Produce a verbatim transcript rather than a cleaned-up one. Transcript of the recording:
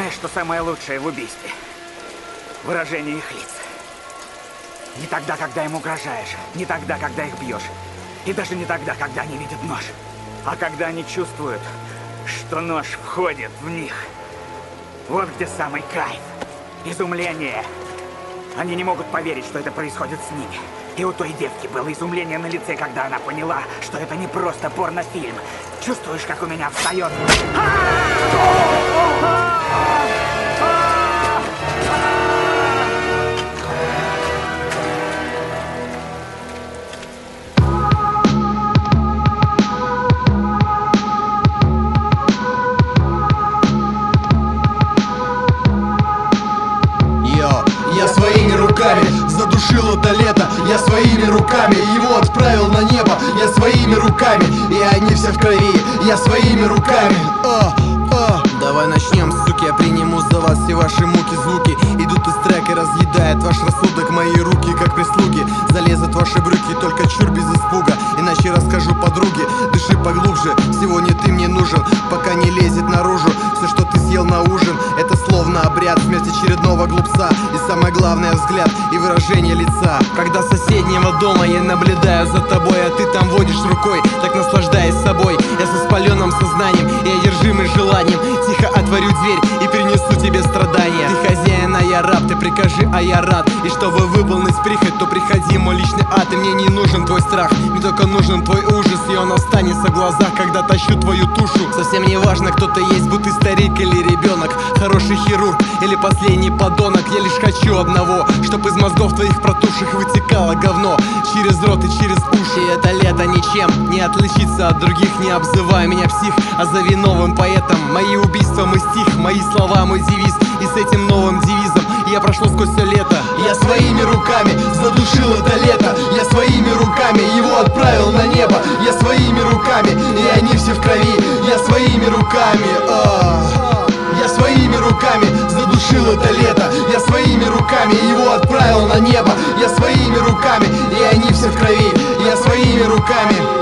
Знаешь, что самое лучшее в убийстве? Выражение их лиц. Не тогда, когда им угрожаешь, не тогда, когда их бьешь, и даже не тогда, когда они видят нож, а когда они чувствуют, что нож входит в них. Вот где самый кайф. Изумление. Они не могут поверить, что это происходит с ними. И у той девки было изумление на лице, когда она поняла, что это не просто порнофильм. Чувствуешь, как у меня встает? Я своими руками задушил это лето. Я своими руками его отправил на небо. Я своими руками, и они все в крови. Я своими руками. а, а. Давай начнем, суки, я приниму за вас все ваши муки. Звуки идут из трека, разъедает ваш рассудок. Мои руки, как прислуги, залезут в ваши брюки. Только чур без испуга, иначе расскажу подруге. Дыши поглубже, сегодня ты мне нужен, пока не лезет наружу все, что ты съел на ужин. Это словно обряд, смерть очередного глупца. И самое главное, взгляд и выражение лица. Когда с соседнего дома я наблюдаю за тобой, а ты там водишь рукой, так наслаждаясь собой. Я со спаленным сознанием и одержимый желанием тихо отворю дверь и принесу тебе страдания. Ты хозяин, а я раб, ты прикажи, а я рад. И чтобы выполнить прихоть, то приходи в мой личный ад. И мне не нужен твой страх, мне только нужен твой ужас. И он останется в глазах, когда тащу твою тушу. Совсем не важно, кто ты есть, будь ты старик или ребенок, хороший хирург или последний подонок. Я лишь хочу одного, чтоб из мозгов твоих протухших вытекало говно через рот и через уши. И это лето ничем не отличится от других. Не обзывай меня псих, а зови новым поэтом. Мои убийства мой стих, мои слова мой девиз. И с этим новым девизом я прошел сквозь все лето. Я своими руками задушил это лето. Я своими руками его отправил на небо. Я своими руками, и они все в крови. Я своими руками, а Я своими руками задушил это лето. Я своими руками его отправил на небо. Я своими руками, и они все в крови. Я своими руками.